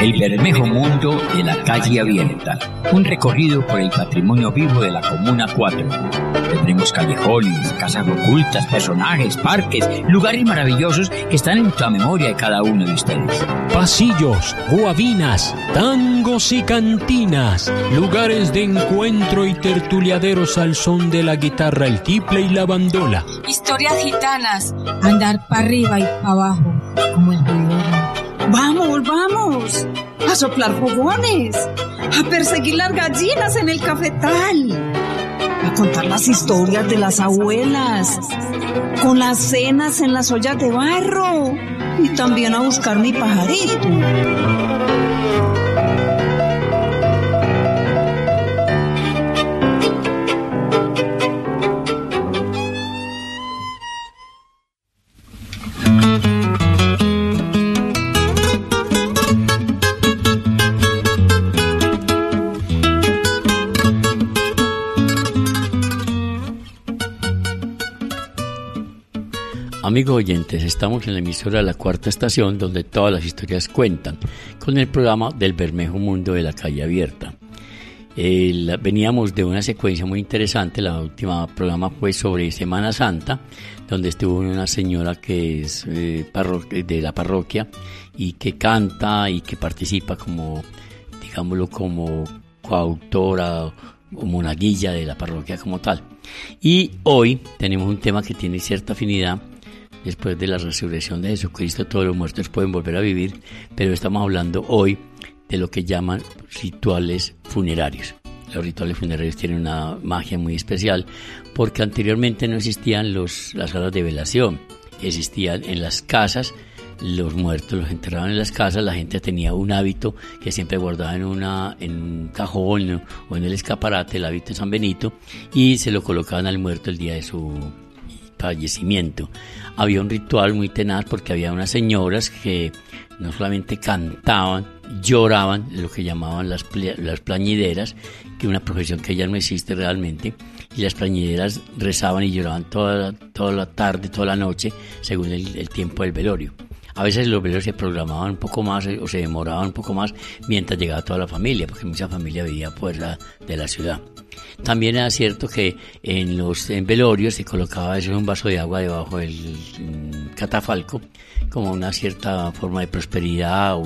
El Bermejo Mundo de la Calle Abierta. Un recorrido por el patrimonio vivo de la Comuna 4. Tendremos callejones, casas ocultas, personajes, parques, lugares maravillosos que están en la memoria de cada uno de ustedes. Pasillos, guabinas, tangos y cantinas. Lugares de encuentro y tertuliaderos al son de la guitarra, el tiple y la bandola. Historias gitanas. Andar para arriba y para abajo, como el ruidero. ¡Vamos! A soplar fogones, a perseguir las gallinas en el cafetal, a contar las historias de las abuelas, con las cenas en las ollas de barro y también a buscar mi pajarito. Amigos oyentes, estamos en la emisora La Cuarta Estación, donde todas las historias cuentan, con el programa del Bermejo Mundo de la Calle Abierta. Veníamos de una secuencia muy interesante. La última programa fue sobre Semana Santa, donde estuvo una señora que es de la parroquia y que canta y que participa como, digámoslo, como coautora o monaguilla de la parroquia como tal. Y hoy tenemos un tema que tiene cierta afinidad. Después de la resurrección de Jesucristo, todos los muertos pueden volver a vivir, pero estamos hablando hoy de lo que llaman rituales funerarios. Los rituales funerarios tienen una magia muy especial porque anteriormente no existían las salas de velación, existían en las casas. Los muertos los enterraban en las casas. La gente tenía un hábito que siempre guardaba en un cajón o en el escaparate, el hábito de San Benito, y se lo colocaban al muerto el día de su fallecimiento. Había un ritual muy tenaz porque había unas señoras que no solamente cantaban, lloraban, lo que llamaban las plañideras, que es una profesión que ya no existe realmente, y las plañideras rezaban y lloraban toda la tarde, toda la noche, según el tiempo del velorio. A veces los velorios se programaban un poco más o se demoraban un poco más mientras llegaba toda la familia, porque mucha familia vivía fuera de la ciudad. También era cierto que en velorios se colocaba a veces un vaso de agua debajo del catafalco como una cierta forma de prosperidad o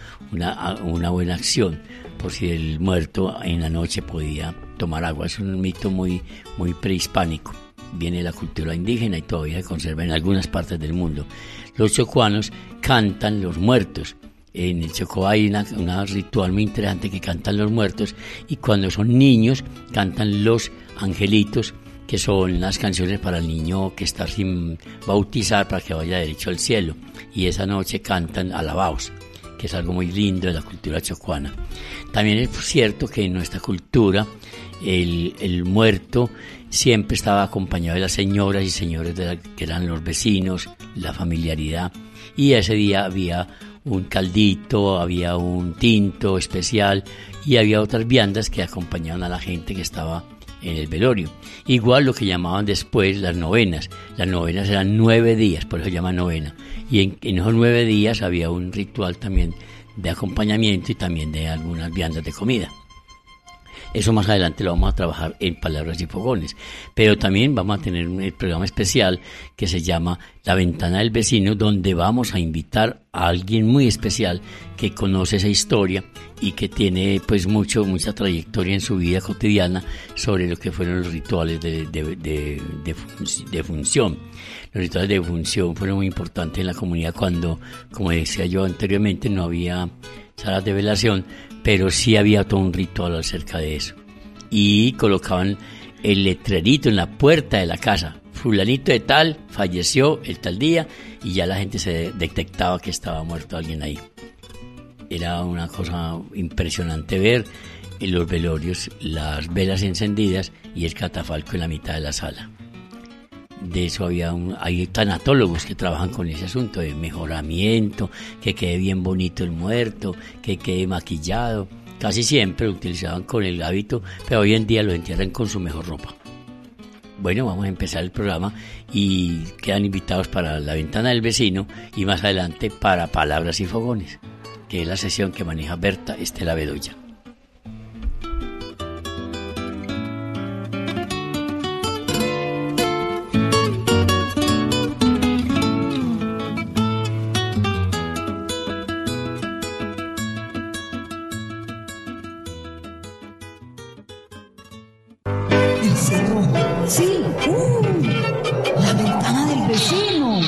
una buena acción, por si el muerto en la noche podía tomar agua. Es un mito muy prehispánico. Viene de la cultura indígena y todavía se conserva en algunas partes del mundo. Los chocuanos cantan los muertos. En el Chocó hay una ritual muy interesante que cantan los muertos, y cuando son niños cantan los angelitos, que son las canciones para el niño que está sin bautizar para que vaya derecho al cielo, y esa noche cantan alabaos, que es algo muy lindo de la cultura chocuana. También es cierto que en nuestra cultura el muerto siempre estaba acompañado de las señoras y señores que eran los vecinos, la familiaridad, y ese día había un caldito, había un tinto especial y había otras viandas que acompañaban a la gente que estaba en el velorio. Igual lo que llamaban después las novenas. Las novenas eran 9 días, por eso se llama novena. Y en esos 9 días había un ritual también de acompañamiento y también de algunas viandas de comida. Eso más adelante lo vamos a trabajar en Palabras y Fogones. Pero también vamos a tener un programa especial que se llama La Ventana del Vecino, donde vamos a invitar a alguien muy especial que conoce esa historia y que tiene pues mucha trayectoria en su vida cotidiana sobre lo que fueron los rituales de función. Los rituales de función fueron muy importantes en la comunidad cuando, como decía yo anteriormente, no había salas de velación, pero sí había todo un ritual acerca de eso. Y colocaban el letrerito en la puerta de la casa: fulanito de tal falleció el tal día, y ya la gente se detectaba que estaba muerto alguien ahí. Era una cosa impresionante ver en los velorios las velas encendidas y el catafalco en la mitad de la sala. De eso hay tanatólogos que trabajan con ese asunto de mejoramiento, que quede bien bonito el muerto, que quede maquillado. Casi siempre lo utilizaban con el hábito, pero hoy en día lo entierran con su mejor ropa. Bueno, vamos a empezar el programa y quedan invitados para La Ventana del Vecino y más adelante para Palabras y Fogones. que es la sesión que maneja Berta Estela Bedoya. El cerrojo. Sí. La ventana del vecino.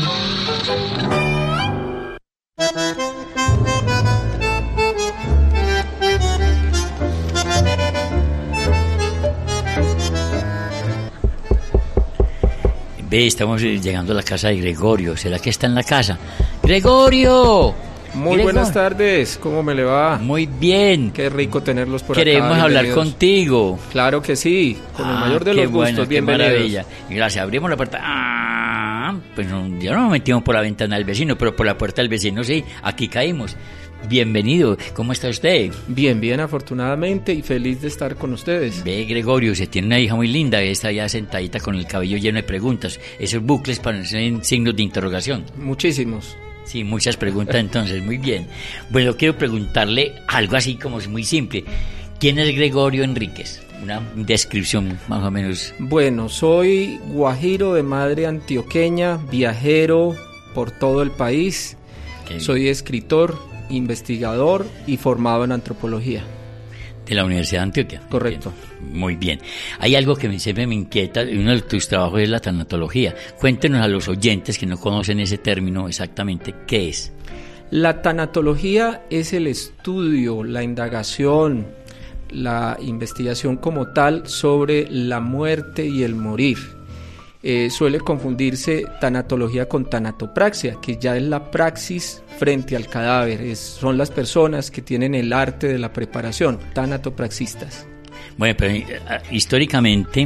Ve, estamos llegando a la casa de Gregorio. ¿Será que está en la casa? ¡Gregorio! Muy buenas tardes, ¿cómo me le va? Muy bien. Qué rico tenerlos por acá. Queremos hablar bienvenidos. contigo. Claro que sí, con el mayor de los gustos, qué bienvenidos. maravilla. Gracias, abrimos la puerta. Pues ya no nos metimos por la ventana del vecino, pero por la puerta del vecino sí, aquí caímos. Bienvenido, ¿cómo está usted? Bien, afortunadamente y feliz de estar con ustedes. Ve, Gregorio, se tiene una hija muy linda, está ya sentadita con el cabello lleno de preguntas. Esos bucles parecen signos de interrogación. Muchísimos. Sí, muchas preguntas entonces, muy bien. Bueno, quiero preguntarle algo así como es muy simple. ¿Quién es Gregorio Enríquez? Una descripción más o menos. Bueno, soy guajiro de madre antioqueña, viajero por todo el país. Soy escritor, investigador y formado en antropología. De la Universidad de Antioquia. Correcto. Muy bien. Hay algo que siempre me inquieta, uno de tus trabajos es la tanatología. Cuéntenos a los oyentes que no conocen ese término exactamente, ¿qué es? La tanatología es el estudio, la indagación, la investigación como tal sobre la muerte y el morir. Suele confundirse tanatología con tanatopraxia, que ya es la praxis frente al cadáver. Son las personas que tienen el arte de la preparación, tanatopraxistas. Bueno, pero históricamente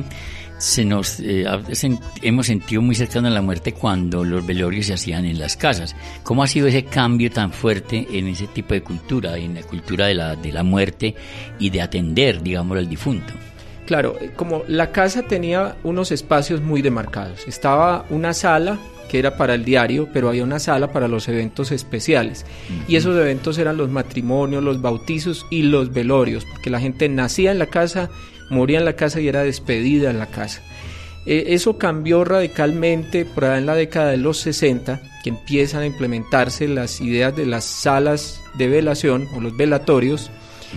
hemos sentido muy cercano a la muerte cuando los velorios se hacían en las casas. ¿Cómo ha sido ese cambio tan fuerte en ese tipo de cultura, en la cultura de la muerte y de atender, digamos, al difunto? Claro, como la casa tenía unos espacios muy demarcados. Estaba una sala que era para el diario, pero había una sala para los eventos especiales. Y esos eventos eran los matrimonios, los bautizos y los velorios, porque la gente nacía en la casa, moría en la casa y era despedida en la casa. Eso cambió radicalmente por ahí en la década de los 60, que empiezan a implementarse las ideas de las salas de velación o los velatorios.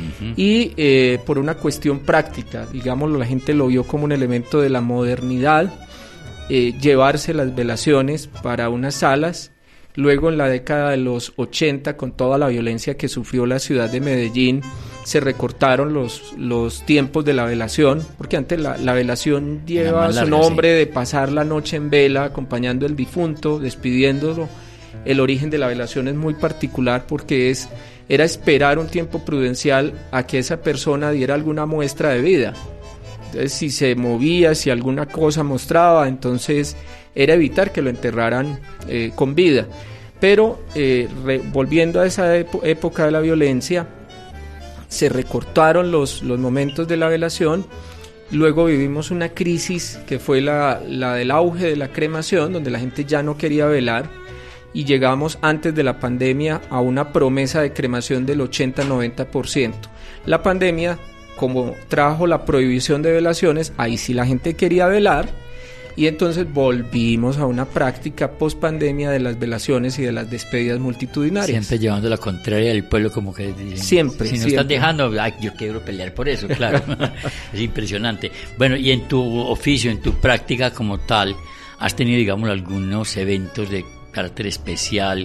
Y por una cuestión práctica, digámoslo, la gente lo vio como un elemento de la modernidad, llevarse las velaciones para unas salas. Luego en la década de los 80, con toda la violencia que sufrió la ciudad de Medellín, se recortaron los tiempos de la velación, porque antes la velación lleva su nombre de pasar la noche en vela, acompañando al difunto, despidiéndolo. El origen de la velación es muy particular porque era esperar un tiempo prudencial a que esa persona diera alguna muestra de vida. Entonces, si se movía, si alguna cosa mostraba, entonces era evitar que lo enterraran con vida. Pero volviendo a esa época de la violencia, se recortaron los momentos de la velación. Luego vivimos una crisis que fue la del auge de la cremación, donde la gente ya no quería velar. Y llegamos antes de la pandemia a una promesa de cremación del 80-90%. La pandemia, como trajo la prohibición de velaciones, ahí sí la gente quería velar, y entonces volvimos a una práctica post-pandemia de las velaciones y de las despedidas multitudinarias. Siempre llevando la contraria del pueblo, como que dicen, siempre. Si no están dejando, yo quiero pelear por eso, claro. Es impresionante. Bueno, y en tu oficio, en tu práctica como tal, ¿has tenido, digamos, algunos eventos de carácter especial,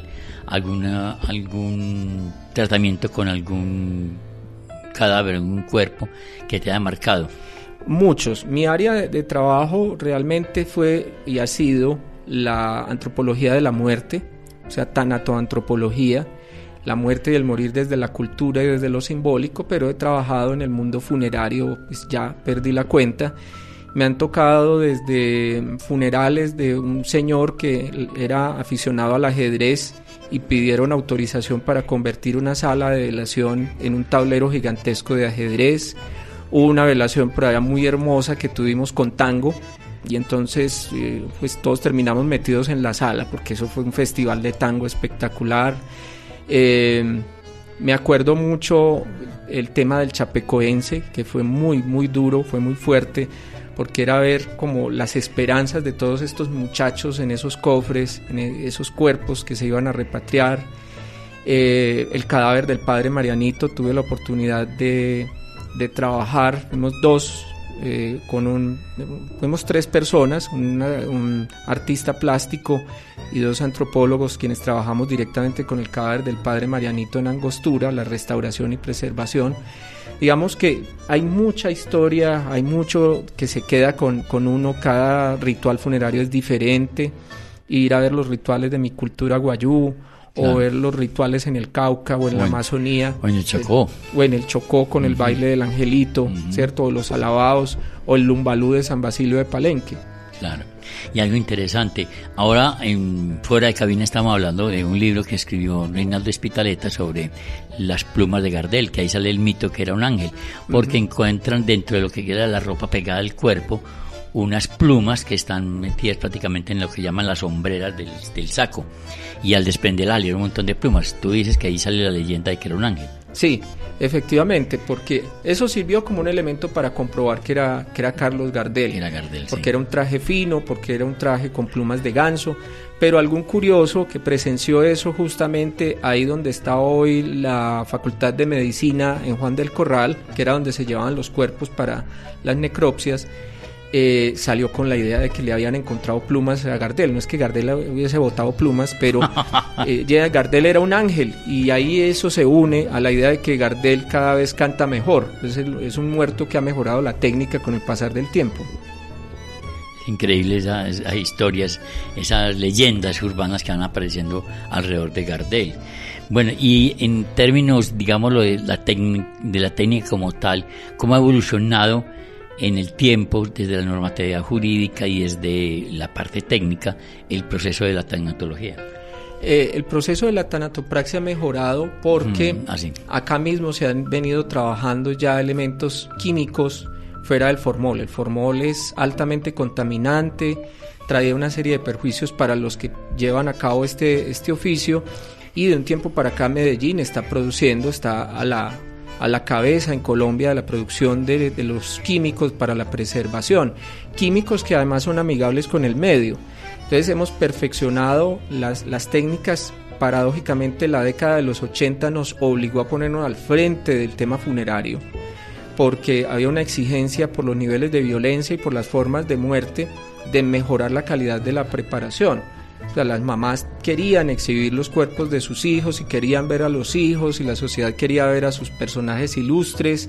algún tratamiento con algún cadáver, algún cuerpo que te haya marcado? Muchos. Mi área de trabajo realmente fue y ha sido la antropología de la muerte, o sea, tanatoantropología, la muerte y el morir desde la cultura y desde lo simbólico, pero he trabajado en el mundo funerario, pues ya perdí la cuenta. Me han tocado desde funerales de un señor que era aficionado al ajedrez y pidieron autorización para convertir una sala de velación en un tablero gigantesco de ajedrez. Hubo una velación por allá muy hermosa que tuvimos con tango y entonces pues todos terminamos metidos en la sala porque eso fue un festival de tango espectacular. Me acuerdo mucho el tema del chapecoense, que fue muy, muy duro, fue muy fuerte, porque era ver como las esperanzas de todos estos muchachos en esos cofres, en esos cuerpos que se iban a repatriar. El cadáver del padre Marianito, tuve la oportunidad de trabajar, fuimos 3 personas, un artista plástico y 2 antropólogos quienes trabajamos directamente con el cadáver del padre Marianito en Angostura, la restauración y preservación. Digamos que hay mucha historia, hay mucho que se queda con uno, cada ritual funerario es diferente, ir a ver los rituales de mi cultura guayú, claro, o ver los rituales en el Cauca o en la Amazonía. O en el Chocó. O en el Chocó con el baile del angelito, ¿cierto? O los alabados, o el lumbalú de San Basilio de Palenque. Claro. Y algo interesante, ahora fuera de cabina estamos hablando de un libro que escribió Reinaldo Espitaleta sobre las plumas de Gardel, que ahí sale el mito que era un ángel, porque encuentran dentro de lo que queda la ropa pegada al cuerpo unas plumas que están metidas prácticamente en lo que llaman las sombreras del saco, y al desprender la un montón de plumas. Tú dices que ahí sale la leyenda de que era un ángel. Sí, efectivamente, porque eso sirvió como un elemento para comprobar que era Carlos Gardel. Era Gardel, porque sí. Era un traje fino, porque era un traje con plumas de ganso, pero algún curioso que presenció eso justamente ahí donde está hoy la Facultad de Medicina en Juan del Corral, que era donde se llevaban los cuerpos para las necropsias, salió con la idea de que le habían encontrado plumas a Gardel. No es que Gardel hubiese botado plumas, pero Gardel era un ángel, y ahí eso se une a la idea de que Gardel cada vez canta mejor. Es un muerto que ha mejorado la técnica con el pasar del tiempo. Increíble esas historias, esas leyendas urbanas que van apareciendo alrededor de Gardel. Bueno, y en términos, digámoslo, de la técnica como tal, ¿cómo ha evolucionado en el tiempo, desde la normatividad jurídica y desde la parte técnica, el proceso de la tanatología? El proceso de la tanatopraxia ha mejorado porque acá mismo se han venido trabajando ya elementos químicos fuera del formol. El formol es altamente contaminante, trae una serie de perjuicios para los que llevan a cabo este oficio, y de un tiempo para acá Medellín está a la cabeza en Colombia de la producción de los químicos para la preservación, químicos que además son amigables con el medio. Entonces hemos perfeccionado las técnicas. Paradójicamente la década de los 80 nos obligó a ponernos al frente del tema funerario, porque había una exigencia por los niveles de violencia y por las formas de muerte de mejorar la calidad de la preparación. O sea, las mamás querían exhibir los cuerpos de sus hijos y querían ver a los hijos, y la sociedad quería ver a sus personajes ilustres,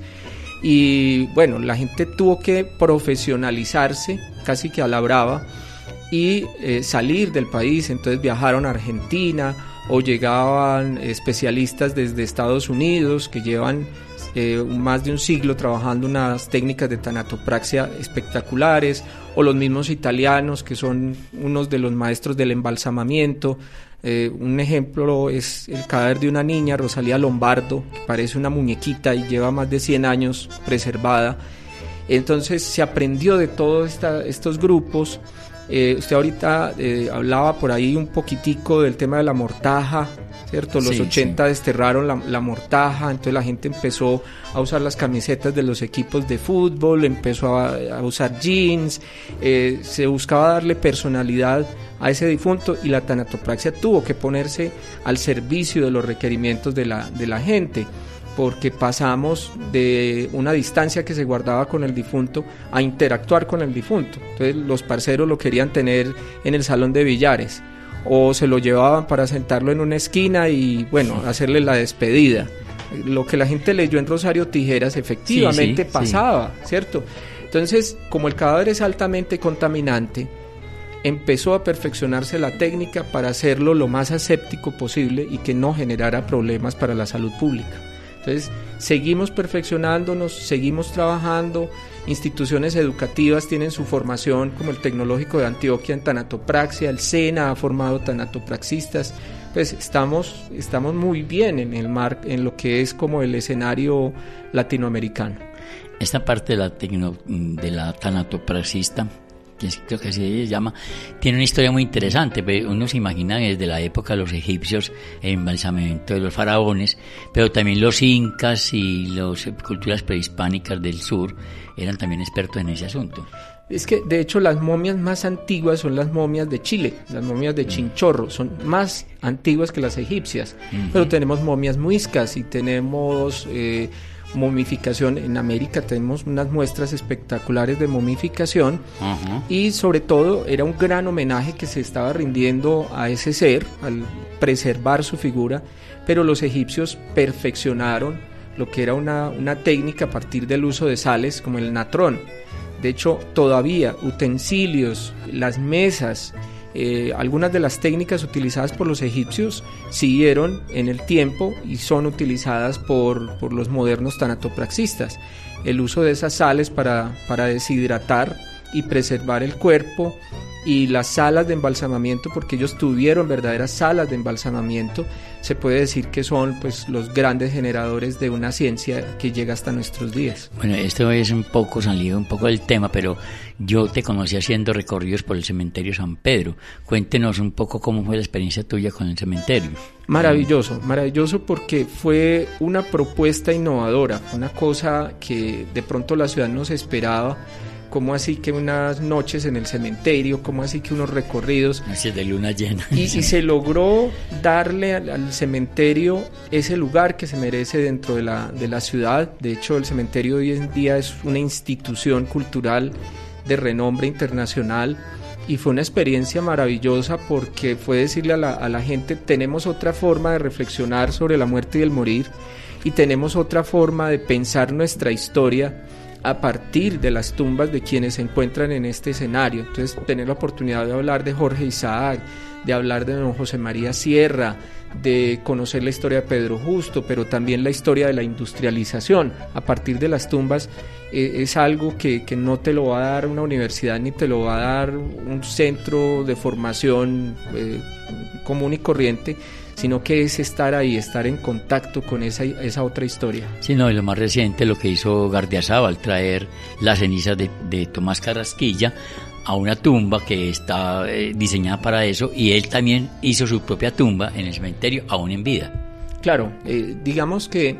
y bueno, la gente tuvo que profesionalizarse casi que a la brava y salir del país. Entonces viajaron a Argentina, o llegaban especialistas desde Estados Unidos que llevan más de un siglo trabajando unas técnicas de tanatopraxia espectaculares, o los mismos italianos que son unos de los maestros del embalsamamiento. Un ejemplo es el cadáver de una niña, Rosalía Lombardo, que parece una muñequita y lleva más de 100 años preservada. Entonces se aprendió de todos estos grupos. Usted ahorita hablaba por ahí un poquitico del tema de la mortaja, ¿cierto? Los 80 desterraron la mortaja, entonces la gente empezó a usar las camisetas de los equipos de fútbol, empezó a usar jeans, se buscaba darle personalidad a ese difunto, y la tanatopraxia tuvo que ponerse al servicio de los requerimientos de la gente, porque pasamos de una distancia que se guardaba con el difunto a interactuar con el difunto. Entonces los parceros lo querían tener en el salón de billares, o se lo llevaban para sentarlo en una esquina y bueno, hacerle la despedida. Lo que la gente leyó en Rosario Tijeras efectivamente pasaba, ¿cierto? Entonces, como el cadáver es altamente contaminante, empezó a perfeccionarse la técnica para hacerlo lo más aséptico posible y que no generara problemas para la salud pública. Entonces, seguimos perfeccionándonos, seguimos trabajando. Instituciones educativas tienen su formación, como el Tecnológico de Antioquia en tanatopraxia, el SENA ha formado tanatopraxistas. Pues estamos muy bien en lo que es como el escenario latinoamericano. Esta parte de la tanatopraxista creo que así se llama, tiene una historia muy interesante. Uno se imagina desde la época de los egipcios, el embalsamamiento de los faraones, pero también los incas y las culturas prehispánicas del sur eran también expertos en ese asunto. Es que, de hecho, las momias más antiguas son las momias de Chile, las momias de Chinchorro, son más antiguas que las egipcias, pero tenemos momias muiscas y tenemos momificación. En América tenemos unas muestras espectaculares de momificación, y sobre todo era un gran homenaje que se estaba rindiendo a ese ser, al preservar su figura, pero los egipcios perfeccionaron lo que era una técnica a partir del uso de sales como el natrón. De hecho, todavía utensilios, las mesas, algunas de las técnicas utilizadas por los egipcios siguieron en el tiempo y son utilizadas por los modernos tanatopraxistas. El uso de esas sales para deshidratar y preservar el cuerpo, y las salas de embalsamamiento, porque ellos tuvieron verdaderas salas de embalsamamiento, se puede decir que son pues los grandes generadores de una ciencia que llega hasta nuestros días. Bueno, esto es un poco salido un poco del tema, pero yo te conocí haciendo recorridos por el cementerio San Pedro. Cuéntenos un poco cómo fue la experiencia tuya con el cementerio. Maravilloso, maravilloso, porque fue una propuesta innovadora, una cosa que de pronto la ciudad no se esperaba. ¿Cómo así que unas noches en el cementerio? ¿Cómo así que unos recorridos? Noches de luna llena. Y se logró darle al cementerio ese lugar que se merece dentro de la ciudad. De hecho, el cementerio hoy en día es una institución cultural de renombre internacional, y fue una experiencia maravillosa porque fue decirle a la gente: tenemos otra forma de reflexionar sobre la muerte y el morir, y tenemos otra forma de pensar nuestra historia a partir de las tumbas de quienes se encuentran en este escenario. Entonces, tener la oportunidad de hablar de Jorge Isaac, de hablar de don José María Sierra, de conocer la historia de Pedro Justo, pero también la historia de la industrialización a partir de las tumbas, es algo que no te lo va a dar una universidad ni te lo va a dar un centro de formación común y corriente, sino que es estar ahí, estar en contacto con esa otra historia. Sí, no, y lo más reciente, lo que hizo Gardiazabal, traer las cenizas de Tomás Carrasquilla a una tumba que está diseñada para eso, y él también hizo su propia tumba en el cementerio, aún en vida. Claro, digamos que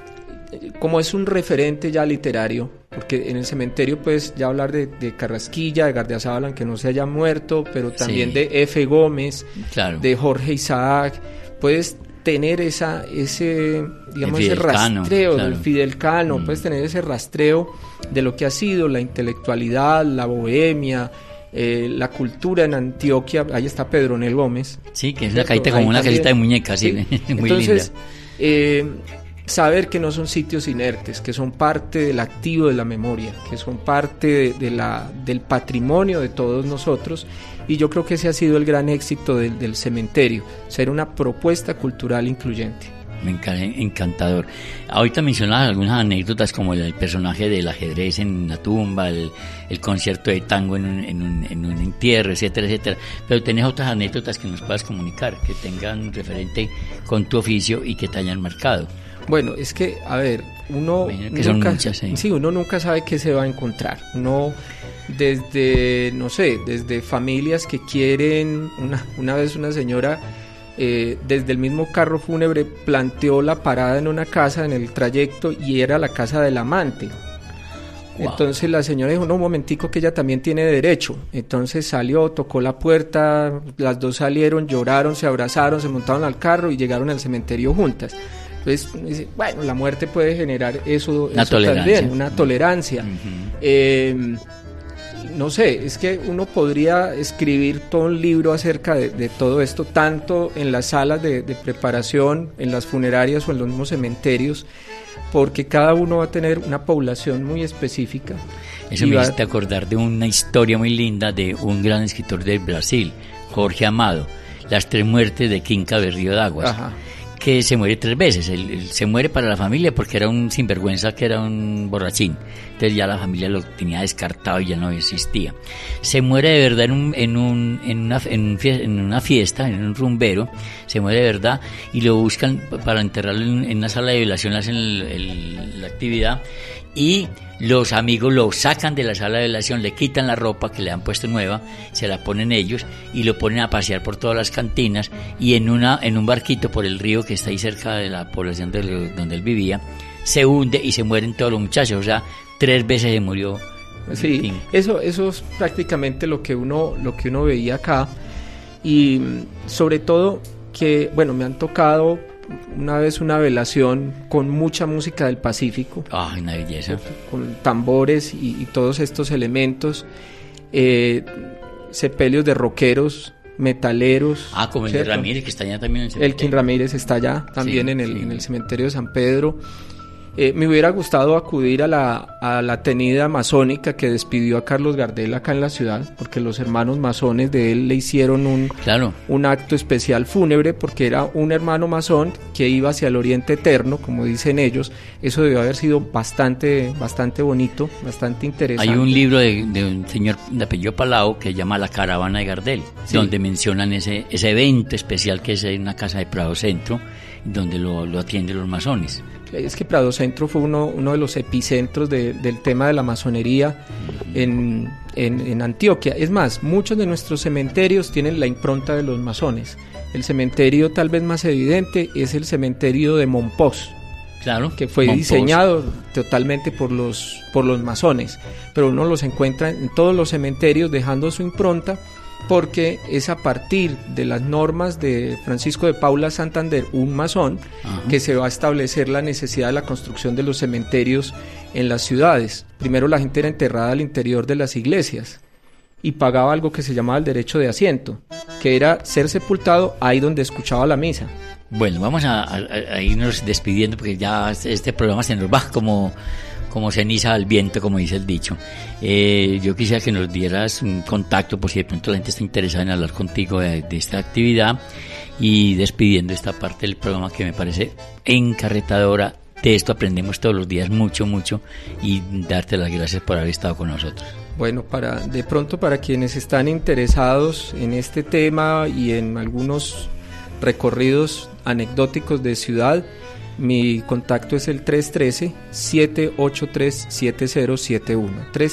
como es un referente ya literario, porque en el cementerio pues ya hablar de Carrasquilla, de Gardiazabal, aunque no se haya muerto, pero también sí, de F. Gómez, claro, de Jorge Isaac, puedes tener ese rastreo, claro, del Fidel Cano, puedes tener ese rastreo de lo que ha sido la intelectualidad, la bohemia, la cultura en Antioquia. Ahí está Pedronel Gómez. Sí, que es una cajita como una casita de muñecas, sí, muy entonces, linda. Saber que no son sitios inertes, que son parte del activo de la memoria, que son parte del patrimonio de todos nosotros, y yo creo que ese ha sido el gran éxito del cementerio, ser una propuesta cultural incluyente. Encantador. Ahorita mencionabas algunas anécdotas como el personaje del ajedrez en la tumba, el concierto de tango en un entierro, etcétera, etcétera. Pero tenés otras anécdotas que nos puedas comunicar, que tengan referente con tu oficio y que te hayan marcado. Bueno, es que, a ver, uno nunca sabe qué se va a encontrar. Uno, desde familias que quieren, una vez una señora, desde el mismo carro fúnebre, planteó la parada en una casa en el trayecto, y era la casa del amante. Wow. Entonces la señora dijo: no, un momentico, que ella también tiene derecho. Entonces salió, tocó la puerta, las dos salieron, lloraron, se abrazaron, se montaron al carro y llegaron al cementerio juntas. Entonces, bueno, la muerte puede generar eso también, una tolerancia. Uh-huh. No sé, es que uno podría escribir todo un libro acerca de todo esto, tanto en las salas de preparación, en las funerarias o en los mismos cementerios, porque cada uno va a tener una población muy específica. Eso me hiciste acordar de una historia muy linda de un gran escritor del Brasil, Jorge Amado, Las 3 muertes de Quinca de Río de Aguas. Ajá. Que se muere 3 veces. Él se muere para la familia porque era un sinvergüenza, que era un borrachín, entonces ya la familia lo tenía descartado y ya no existía. Se muere de verdad en una fiesta, en un rumbero, se muere de verdad y lo buscan para enterrarlo en una sala de velación, hacen la actividad y los amigos lo sacan de la sala de velación, le quitan la ropa que le han puesto nueva, se la ponen ellos y lo ponen a pasear por todas las cantinas y en un barquito por el río que está ahí cerca de la población donde él vivía, se hunde y se mueren todos los muchachos, o sea, 3 veces se murió. Sí, eso es prácticamente lo que uno veía acá y sobre todo que, bueno, me han tocado una vez una velación con mucha música del Pacífico. ¡Ay, una belleza! Con tambores y todos estos elementos, sepelios de rockeros, metaleros. Como el de Ramírez, que está allá también en el cementerio. Elkin Ramírez está allá también en el cementerio de San Pedro. Me hubiera gustado acudir a la tenida masónica que despidió a Carlos Gardel acá en la ciudad, porque los hermanos masones de él le hicieron un acto especial fúnebre, porque era un hermano masón que iba hacia el Oriente Eterno, como dicen ellos. Eso debió haber sido bastante bonito, bastante interesante. Hay un libro de un señor de apellido Palau que se llama La Caravana de Gardel, donde mencionan ese evento especial que es en una casa de Prado Centro, donde lo atienden los masones. Es que Prado Centro fue uno de los epicentros del tema de la masonería en Antioquia. Es más, muchos de nuestros cementerios tienen la impronta de los masones. El cementerio tal vez más evidente es el cementerio de Monpós, que fue diseñado totalmente por los masones, pero uno los encuentra en todos los cementerios dejando su impronta, porque es a partir de las normas de Francisco de Paula Santander, un masón, que se va a establecer la necesidad de la construcción de los cementerios en las ciudades. Primero la gente era enterrada al interior de las iglesias y pagaba algo que se llamaba el derecho de asiento, que era ser sepultado ahí donde escuchaba la misa. Bueno, vamos a irnos despidiendo porque ya este programa se nos va como ceniza al viento, como dice el dicho. Yo quisiera que nos dieras un contacto por si de pronto la gente está interesada en hablar contigo de esta actividad, y despidiendo esta parte del programa que me parece encarretadora. De esto aprendemos todos los días mucho, y darte las gracias por haber estado con nosotros. Bueno, de pronto para quienes están interesados en este tema y en algunos recorridos anecdóticos de ciudad, mi contacto es el 313-783-7071.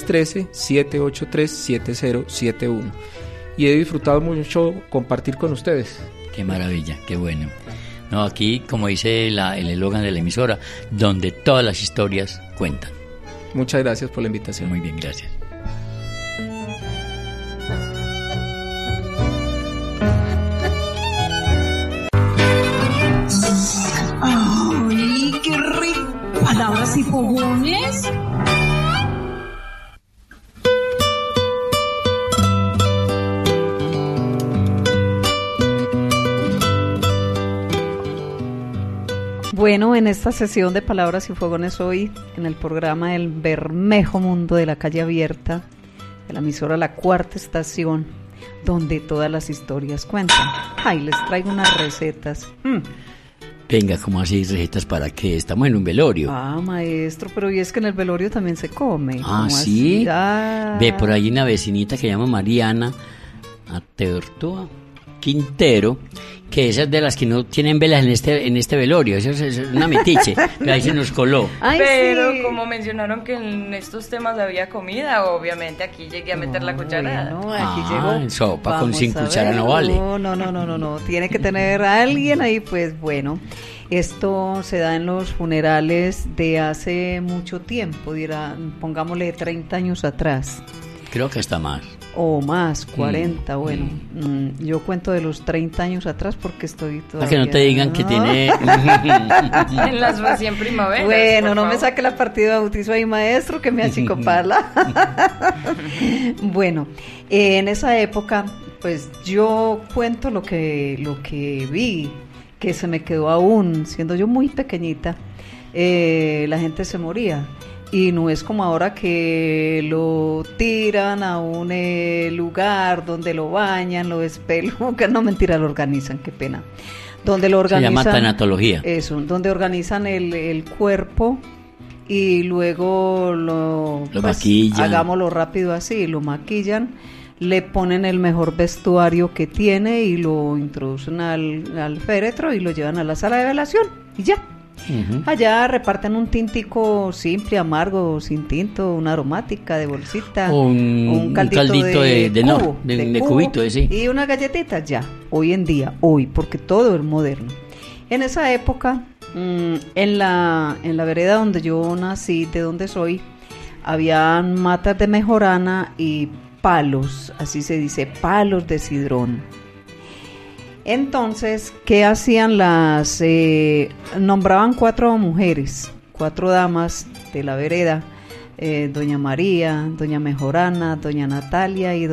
313-783-7071. Y he disfrutado mucho compartir con ustedes. Qué maravilla, qué bueno. No, aquí, como dice el eslogan de la emisora, donde todas las historias cuentan. Muchas gracias por la invitación. Muy bien, gracias. Palabras y fogones. Bueno, en esta sesión de Palabras y Fogones hoy, en el programa El Bermejo Mundo de la Calle Abierta, de la emisora La Cuarta Estación, donde todas las historias cuentan. Ay, les traigo unas recetas. Venga, ¿cómo así recetas para qué? Estamos en un velorio. Maestro, pero y es que en el velorio también se come. ¿Sí? Ve, por ahí una vecinita que se llama Mariana Atertúa Quintero, que esa es de las que no tienen velas en este velorio. Eso es una metiche, que ahí se nos coló. Pero como mencionaron que en estos temas había comida, obviamente aquí llegué a meter la cuchara. Bueno, aquí llegó. En sopa con 5 cucharas no vale. No, tiene que tener a alguien ahí, pues bueno. Esto se da en los funerales de hace mucho tiempo, pongámosle 30 años atrás. Creo que hasta más. O más, 40, bueno. Yo cuento de los 30 años atrás porque estoy todavía... Para que no te digan que tiene... En las recién primaveras. Bueno, no me saque la partida de bautizo ahí, maestro, que me achicopala. Bueno, en esa época, pues yo cuento lo que vi, que se me quedó aún, siendo yo muy pequeñita, la gente se moría. Y no es como ahora que lo tiran a un lugar donde lo bañan, lo espelucan, no, mentira, lo organizan, qué pena. Donde lo organizan, se llama tanatología. Eso, donde organizan el cuerpo y luego lo maquillan. Hagámoslo rápido así, lo maquillan, le ponen el mejor vestuario que tiene y lo introducen al féretro y lo llevan a la sala de velación y ya. Uh-huh. Allá reparten un tintico simple, amargo, sin tinto, una aromática de bolsita, un caldito de cubito, sí. Y unas galletitas ya, hoy, porque todo es moderno. En esa época, en la vereda donde yo nací, de donde soy, habían matas de mejorana y palos, así se dice, palos de cidrón. Entonces, ¿qué hacían nombraban 4 mujeres, 4 damas de la vereda, doña María, doña Mejorana, doña Natalia y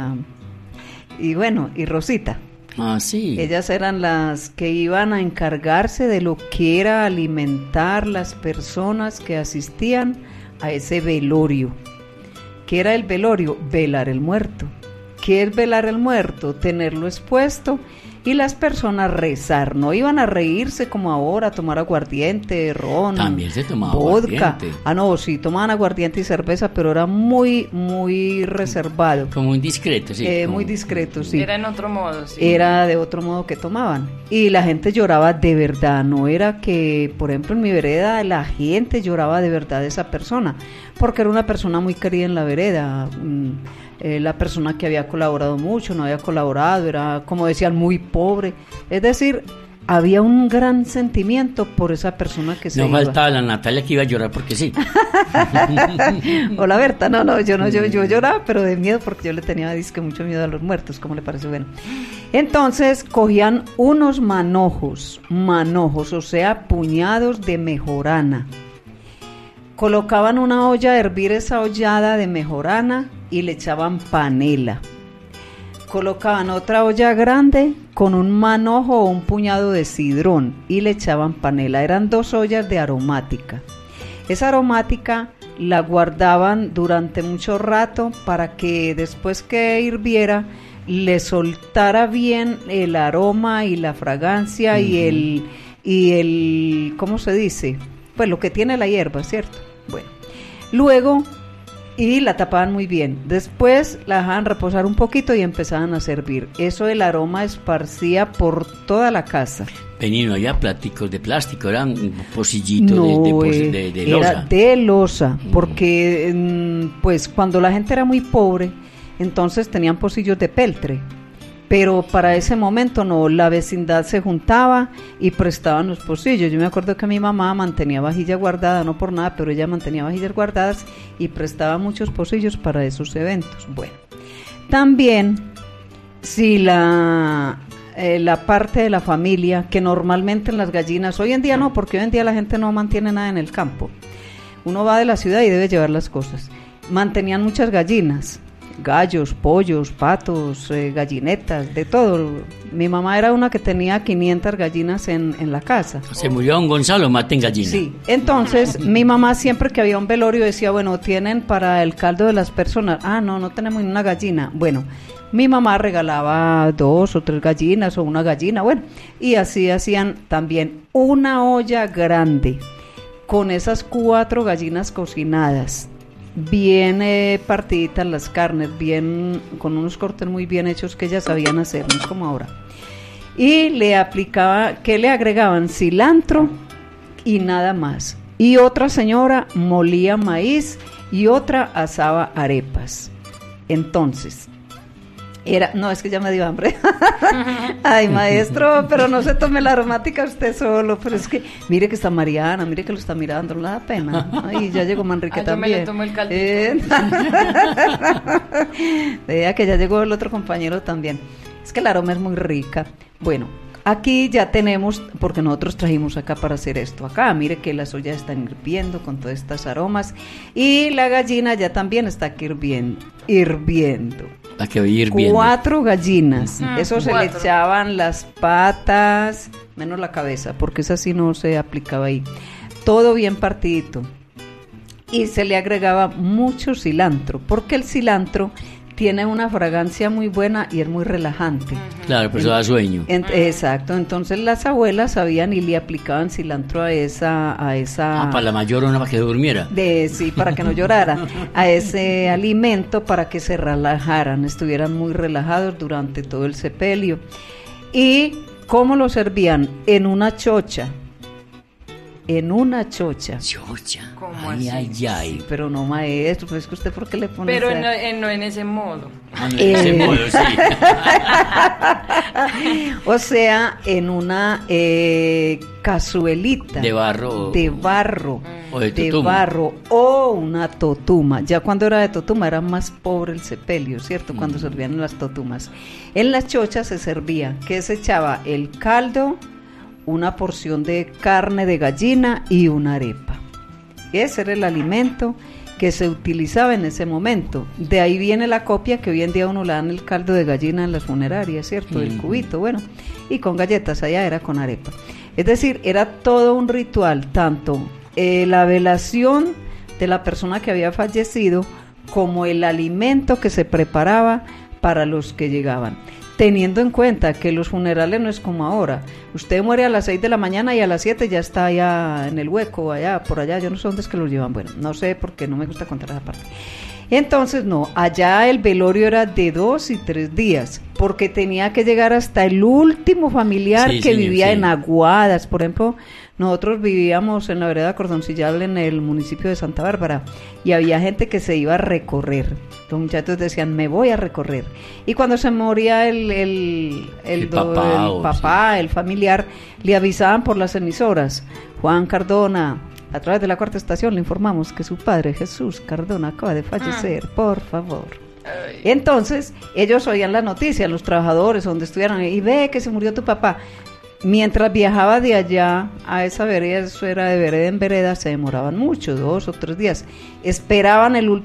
Rosita. Ah, sí. Ellas eran las que iban a encargarse de lo que era alimentar las personas que asistían a ese velorio. ¿Qué era el velorio? Velar el muerto. ¿Qué es velar el muerto? Tenerlo expuesto y las personas rezar. No iban a reírse como ahora, a tomar aguardiente, ron, también se tomaba vodka. Aguardiente. Ah, no, sí, tomaban aguardiente y cerveza, pero era muy, muy reservado. Como muy discreto, sí. Muy discreto, sí. Era en otro modo, sí. Era de otro modo que tomaban. Y la gente lloraba de verdad. No era que, por ejemplo, en mi vereda la gente lloraba de verdad de esa persona, porque era una persona muy querida en la vereda. La persona que había colaborado mucho, no había colaborado, era, como decían, muy pobre. Es decir, había un gran sentimiento por esa persona que se iba. No faltaba la Natalia que iba a llorar porque sí. Hola Berta, yo lloraba, pero de miedo, porque yo le tenía mucho miedo a los muertos, ¿cómo le parece? Bueno, entonces cogían unos manojos, o sea, puñados de mejorana. Colocaban una olla a hervir esa ollada de mejorana y le echaban panela. Colocaban otra olla grande con un manojo o un puñado de cidrón y le echaban panela. Eran 2 ollas de aromática. Esa aromática la guardaban durante mucho rato para que después que hirviera le soltara bien el aroma y la fragancia. Uh-huh. y el ¿cómo se dice? Pues lo que tiene la hierba, ¿cierto? Bueno, luego, y la tapaban muy bien. Después la dejaban reposar un poquito y empezaban a servir. Eso, el aroma esparcía por toda la casa. Vení, no había plásticos de plástico, eran pocillitos de losa. Era de losa, porque pues cuando la gente era muy pobre, entonces tenían pocillos de peltre. Pero para ese momento no, la vecindad se juntaba y prestaban los pocillos. Yo me acuerdo que mi mamá mantenía vajilla guardada, no por nada, pero ella mantenía vajillas guardadas y prestaba muchos pocillos para esos eventos. Bueno, también si la parte de la familia, que normalmente en las gallinas, hoy en día no, porque hoy en día la gente no mantiene nada en el campo. Uno va de la ciudad y debe llevar las cosas. Mantenían muchas gallinas. Gallos, pollos, patos, gallinetas, de todo. Mi mamá era una que tenía 500 gallinas en la casa. Se murió don Gonzalo, maten gallinas. Sí, entonces mi mamá siempre que había un velorio decía, bueno, ¿tienen para el caldo de las personas? Ah, no tenemos ni una gallina. Bueno, mi mamá regalaba 2 o 3 gallinas o una gallina, bueno, y así hacían también una olla grande con esas 4 gallinas cocinadas, bien partiditas las carnes, bien con unos cortes muy bien hechos que ellas sabían hacer, no es como ahora. Y le agregaban cilantro y nada más. Y otra señora molía maíz y otra asaba arepas. Entonces, es que ya me dio hambre. Ay, maestro, pero no se tome la aromática usted solo. Pero es que, mire que está Mariana, mire que lo está mirando, no le da pena. Ay, ya llegó Manrique también. Yo me le tomo el caldito. Vea que ya llegó el otro compañero también. Es que el aroma es muy rica. Bueno, aquí ya tenemos, porque nosotros trajimos acá para hacer esto. Acá, mire que las ollas están hirviendo con todas estas aromas. Y la gallina ya también está aquí hirviendo. La que veía hirviendo. 4 gallinas. Eso 4. Se le echaban las patas, menos la cabeza, porque esa sí no se aplicaba ahí. Todo bien partidito. Y se le agregaba mucho cilantro, porque el cilantro tiene una fragancia muy buena y es muy relajante. Claro, pero eso da sueño. Exacto, entonces las abuelas sabían y le aplicaban cilantro a esa para la mayorona, para que durmiera. Sí, para que no llorara, a ese alimento para que se relajaran, estuvieran muy relajados durante todo el sepelio. ¿Y cómo lo servían? En una chocha. Chocha. ¿Cómo ay, así? ay. Pero no, maestro, pues es que usted, ¿por qué le pone Pero esa- no en ese modo. En ese modo, sí. O sea, en una cazuelita De barro. de barro, O de de totuma. barro o una totuma. Ya cuando era de totuma era más pobre el sepelio, ¿cierto? Cuando servían en las totumas. En las chochas se servía, que se echaba el caldo, una porción de carne de gallina y una arepa. Ese era el alimento que se utilizaba en ese momento. De ahí viene la copia que hoy en día uno le dan el caldo de gallina en las funerarias, ¿cierto? El cubito, bueno, y con galletas, allá era con arepa. Es decir, era todo un ritual, tanto la velación de la persona que había fallecido como el alimento que se preparaba para los que llegaban. Teniendo en cuenta que los funerales no es como ahora. Usted muere a las 6 de la mañana y a las 7 ya está allá en el hueco, allá, por allá, yo no sé dónde es que los llevan, bueno, no sé porque no me gusta contar esa parte. Entonces no, allá el velorio era de 2 y 3 días, porque tenía que llegar hasta el último familiar Sí, que señor, vivía sí. en Aguadas. Por ejemplo, nosotros vivíamos en la vereda Cordoncillal en el municipio de Santa Bárbara y había gente que se iba a recorrer. Los muchachos decían, me voy a recorrer. Y cuando se moría el papá, el familiar, le avisaban por las emisoras, Juan Cardona, a través de la Cuarta Estación le informamos que su padre Jesús Cardona acaba de fallecer, por favor. Entonces, ellos oían la noticia, los trabajadores donde estuvieran, y ve que se murió tu papá. Mientras viajaba de allá a esa vereda, eso era de vereda en vereda, se demoraban mucho, 2 o 3 días. Esperaban el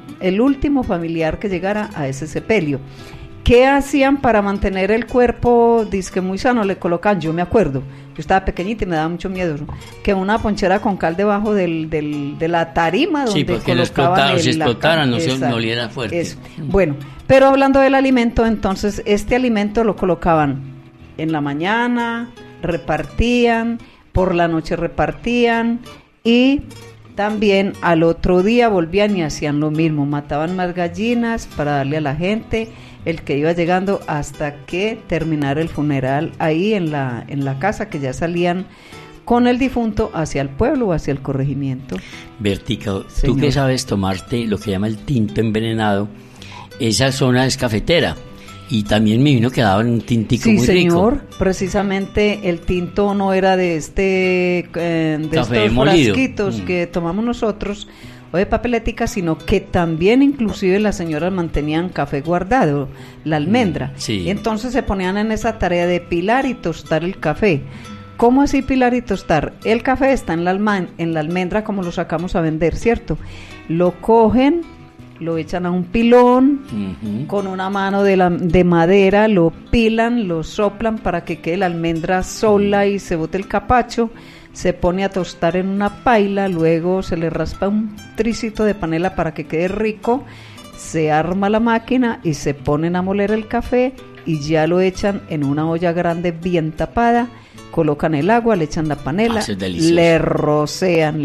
último familiar que llegara a ese sepelio. ¿Qué hacían para mantener el cuerpo disque muy sano? Le colocaban, yo me acuerdo, yo estaba pequeñita y me daba mucho miedo, ¿no? Que una ponchera con cal debajo de la tarima donde Sí, porque colocaban si explotaran, no se Exacto, oliera fuerte. eso. Bueno, pero hablando del alimento, entonces, este alimento lo colocaban en la mañana, repartían, por la noche repartían y también al otro día volvían y hacían lo mismo, mataban más gallinas para darle a la gente, el que iba llegando hasta que terminara el funeral ahí en la casa, que ya salían con el difunto hacia el pueblo o hacia el corregimiento. Bertica, tú Señor. que sabes tomarte lo que llama el tinto envenenado, esa zona es cafetera. Y también me vino que daban un tintico Sí, muy señor, rico. precisamente el tinto no era de de Café estos molido. frasquitos que tomamos nosotros o de papeletica, sino que también inclusive las señoras mantenían café guardado, la almendra. Sí. Entonces se ponían en esa tarea de pilar y tostar el café. ¿Cómo así pilar y tostar? El café está en la almendra como lo sacamos a vender, ¿cierto? Lo cogen, lo echan a un pilón, con una mano de madera, lo pilan, lo soplan para que quede la almendra sola y se bote el capacho, se pone a tostar en una paila, luego se le raspa un tricito de panela para que quede rico, se arma la máquina y se ponen a moler el café y ya lo echan en una olla grande bien tapada, colocan el agua, le echan la panela, Eso es delicioso. le rocean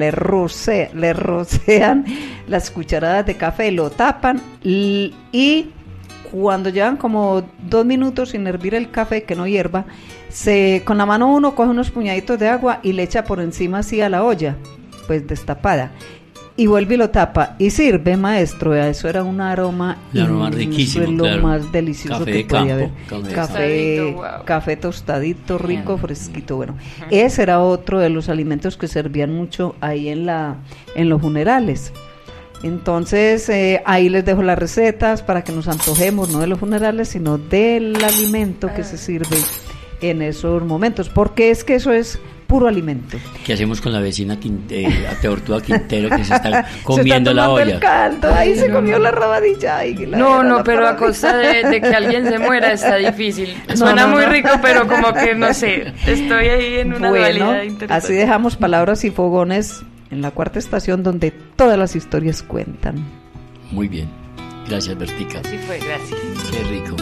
las cucharadas de café, lo tapan y cuando llevan como 2 minutos sin hervir el café, que no hierva, con la mano uno coge unos puñaditos de agua y le echa por encima así a la olla, pues destapada, y vuelve y lo tapa y sirve, maestro. Eso era un aroma, Riquísimo, eso es lo claro. más delicioso Café que de puede campo, haber. Tostadito, wow. Café tostadito, rico, fresquito. Bueno, ese era otro de los alimentos que servían mucho ahí en los funerales. Entonces, ahí les dejo las recetas para que nos antojemos, no de los funerales, sino del alimento que se sirve en esos momentos, porque es que eso es puro alimento. ¿Qué hacemos con la vecina Tortuga Quintero que se está comiendo se está la tomando olla? el caldo, ahí se comió la rabadilla. No, pero a costa de que alguien se muera está difícil. Suena muy rico, pero como que no sé, estoy ahí en una dualidad interesante. Así dejamos Palabras y Fogones en la Cuarta Estación, donde todas las historias cuentan. Muy bien. Gracias, Bertica. Así fue, gracias. Qué rico.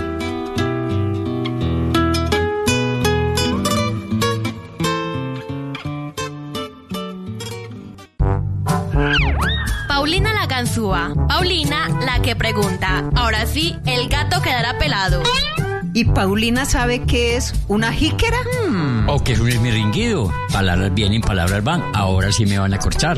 Paulina la ganzúa. Paulina la que pregunta. Ahora sí, el gato quedará pelado. ¿Y Paulina sabe qué es una jíquera? O que es un esmirringuido. Palabras vienen, palabras van. Ahora sí me van a corchar.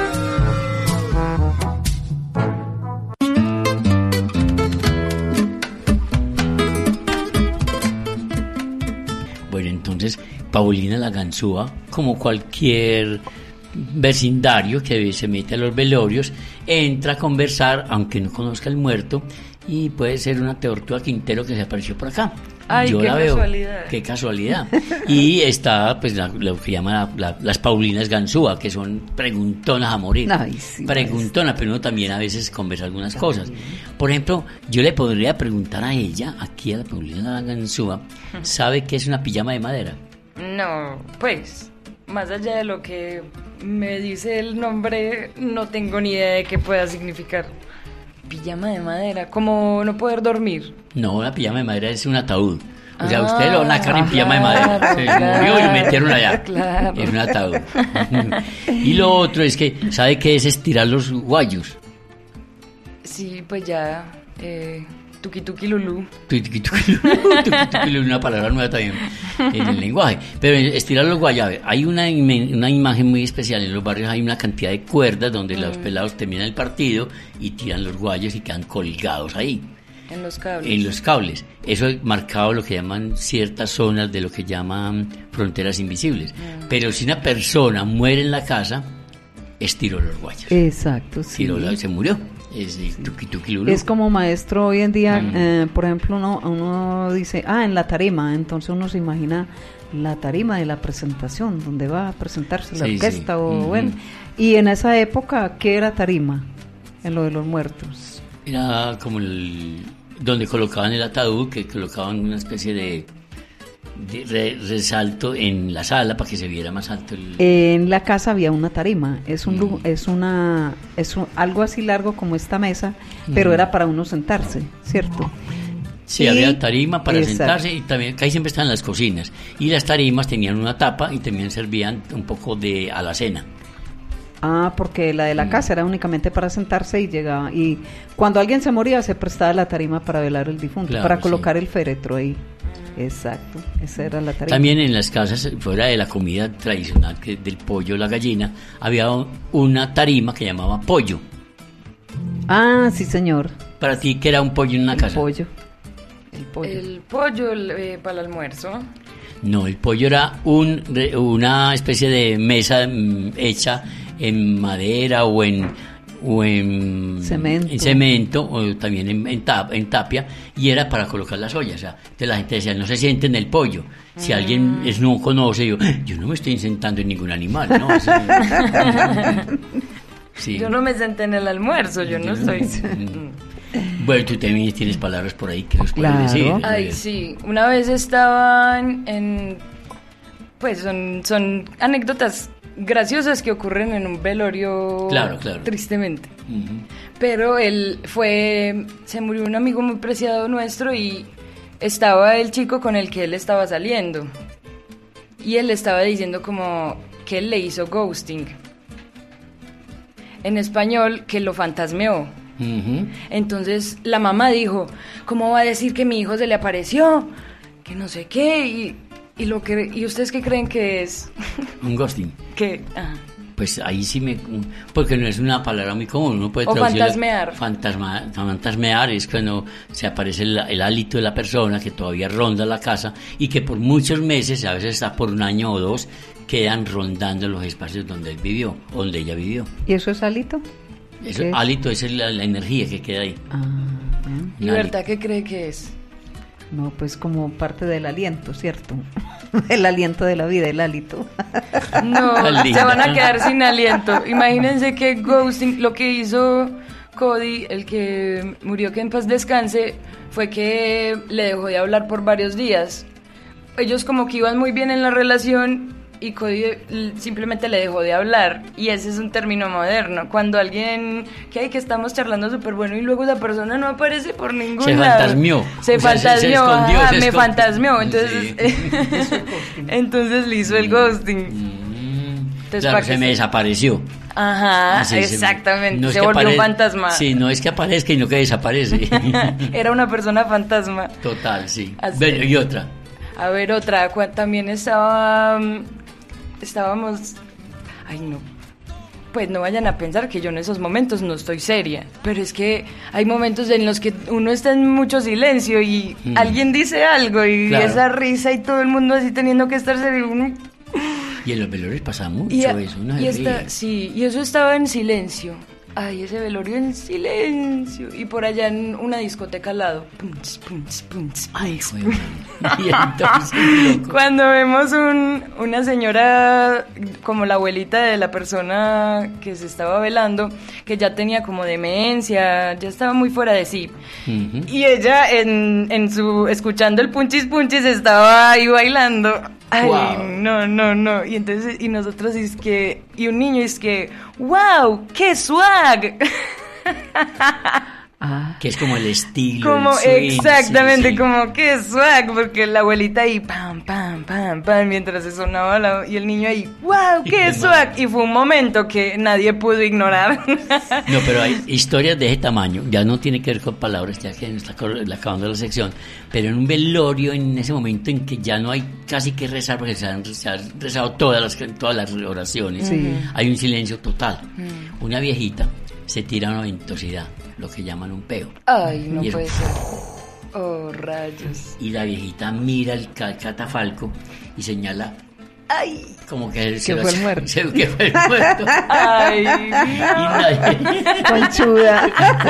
Bueno, entonces, Paulina la ganzúa, como cualquier vecindario que se mete a los velorios, entra a conversar, aunque no conozca al muerto, y puede ser una tortuga Quintero que se apareció por acá. Ay, yo qué la veo. casualidad. Qué casualidad. Y está, pues, lo que llaman las Paulinas ganzúa, que son preguntonas a morir. Ay, sí, preguntonas, pero uno también a veces conversa algunas cosas. Por ejemplo, yo le podría preguntar a ella, aquí a la Paulina la ganzúa, ¿sabe qué es una pijama de madera? No, pues, más allá de lo que me dice el nombre, no tengo ni idea de qué pueda significar. Pijama de madera, como no poder dormir. No, una pijama de madera es un ataúd. O sea, usted lo nacan en pijama de madera. Se murió y lo metieron allá. Claro. Es un ataúd. Y lo otro es que, ¿sabe qué es estirar los guayos? Sí, pues ya, tuki tuki lulú. Tuki tuki lulú, una palabra nueva también en el lenguaje. Pero estirar los guayos, hay una imagen muy especial. En los barrios hay una cantidad de cuerdas donde los pelados terminan el partido y tiran los guayos y quedan colgados ahí. En los cables. En los cables. Eso es marcado lo que llaman ciertas zonas de lo que llaman fronteras invisibles. Pero si una persona muere en la casa, estiró los guayos. Exacto, sí. Se murió. Es el tuki tuki lulú. Es como maestro hoy en día, por ejemplo, uno dice, en la tarima, entonces uno se imagina la tarima de la presentación, donde va a presentarse la orquesta, bueno. Y en esa época, ¿qué era tarima? En lo de los muertos. Era como donde colocaban el ataúd, que colocaban una especie de resalto en la sala para que se viera más alto En la casa había una tarima, es algo así largo como esta mesa, pero era para uno sentarse, ¿cierto? Sí, había tarima para sentarse, y también casi siempre estaban las cocinas, y las tarimas tenían una tapa y también servían un poco de alacena. Porque la de la casa era únicamente para sentarse y llegaba, y cuando alguien se moría se prestaba la tarima para velar el difunto, claro, para colocar el féretro ahí. Exacto, esa era la tarima. También en las casas, fuera de la comida tradicional, que del pollo, la gallina, había una tarima que llamaba pollo. Sí, señor. ¿Para ti qué era un pollo en una casa? El pollo. El pollo para el almuerzo. No, el pollo era una especie de mesa hecha en madera o en cemento o también en tapia, y era para colocar las ollas. O sea, entonces la gente decía, no se sienten en el pollo. Si alguien no conoce, yo no me estoy sentando en ningún animal, ¿no? Sí. Yo no me senté en el almuerzo, yo no estoy... Bueno, tú también tienes palabras por ahí que nos puedes decir. Ay, sí. Una vez estaban pues son anécdotas graciosas que ocurren en un velorio, claro. Tristemente. Pero se murió un amigo muy preciado nuestro y estaba el chico con el que él estaba saliendo. Y él estaba diciendo como que él le hizo ghosting. En español, que lo fantasmeó. Entonces la mamá dijo, ¿cómo va a decir que mi hijo se le apareció? Que no sé qué. ¿Y ustedes qué creen que es? Un ghosting. ¿Qué? Pues ahí sí porque no es una palabra muy común, uno puede fantasmear. Fantasmear es cuando se aparece el hálito de la persona que todavía ronda la casa y que por muchos meses, a veces hasta por un año o dos, quedan rondando los espacios donde él vivió, donde ella vivió. ¿Y eso es hálito? Eso, hálito es la energía que queda ahí. ¿Y verdad qué cree que es? No, pues como parte del aliento, ¿cierto? El aliento de la vida, el hálito. No, se van a quedar sin aliento. Imagínense que ghosting, lo que hizo Cody, el que murió, que en paz descanse, fue que le dejó de hablar por varios días. Ellos como que iban muy bien en la relación y Cody simplemente le dejó de hablar, y ese es un término moderno, cuando alguien que estamos charlando súper bueno y luego esa persona no aparece por ningún lado. Se fantasmeó, me fantasmeó, entonces entonces le hizo el ghosting. Entonces, claro, se me desapareció. Ajá, así exactamente, no se volvió un fantasma. Sí, no es que aparezca y no que desaparece. Era una persona fantasma. Total, sí. Bueno, y otra. A ver, otra, también estábamos... Ay, no. Pues no vayan a pensar que yo en esos momentos no estoy seria, pero es que hay momentos en los que uno está en mucho silencio y alguien dice algo y esa risa y todo el mundo así teniendo que estar serio. Y en los velorios pasa mucho eso, ¿no? Sí, y eso estaba en silencio. Ay, ese velorio en silencio. Y por allá en una discoteca al lado. Punch, punch, punch. Ay, fue. Y entonces, cuando vemos una señora como la abuelita de la persona que se estaba velando, que ya tenía como demencia, ya estaba muy fuera de sí. Y ella escuchando el punchis punchis estaba ahí bailando. Ay, wow. No. Y entonces, y nosotros y un niño es que, wow, qué swag. Que es como el estilo. Como el swing, exactamente, sí. Como qué swag, porque la abuelita ahí pam, pam, pam, pam, mientras se sonaba y el niño ahí, wow, qué swag. Y fue un momento que nadie pudo ignorar. No, pero hay historias de ese tamaño, ya no tiene que ver con palabras, ya que está acabando la sección, pero en un velorio, en ese momento en que ya no hay casi que rezar, porque se han rezado todas las oraciones, hay un silencio total. Una viejita se tira una ventosidad, lo que llaman un peo. Ay, no puede ser. Oh, rayos. Y la viejita mira el catafalco y señala, ay, como que fue el muerto. Que fue el muerto. Ay, conchuda.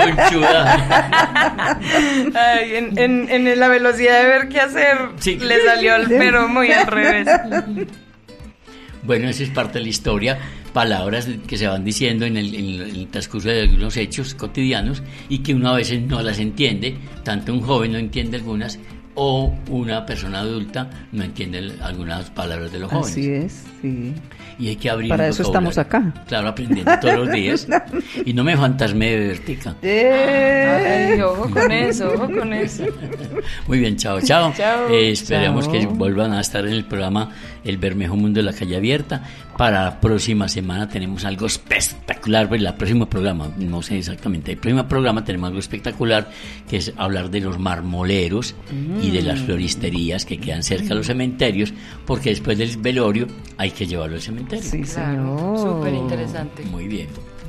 Ay, en la velocidad de ver qué hacer, le salió el pero muy al revés. Bueno, esa es parte de la historia, palabras que se van diciendo en el transcurso de algunos hechos cotidianos y que uno a veces no las entiende, tanto un joven no entiende algunas o una persona adulta no entiende algunas palabras de los jóvenes. Así es, sí. Y hay que abrir para eso estamos acá. Claro, aprendiendo todos los días. Y no me fantasme de Bertica. Ay, ojo con eso. Muy bien, chao. Esperamos que vuelvan a estar en el programa El Bermejo Mundo de la Calle Abierta. Para la próxima semana tenemos algo espectacular. Pues el próximo programa, no sé exactamente, el próximo programa tenemos algo espectacular, que es hablar de los marmoleros y de las floristerías que quedan cerca de los cementerios, porque después del velorio hay que llevarlo al cementerio. Sí, claro, súper interesante. Muy bien.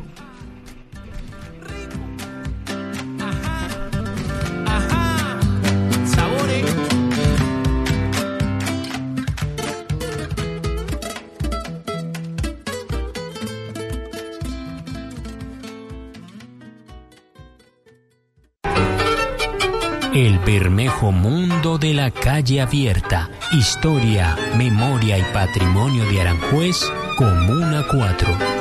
El Bermejo Mundo de la Calle Abierta. Historia, memoria y patrimonio de Aranjuez, Comuna 4.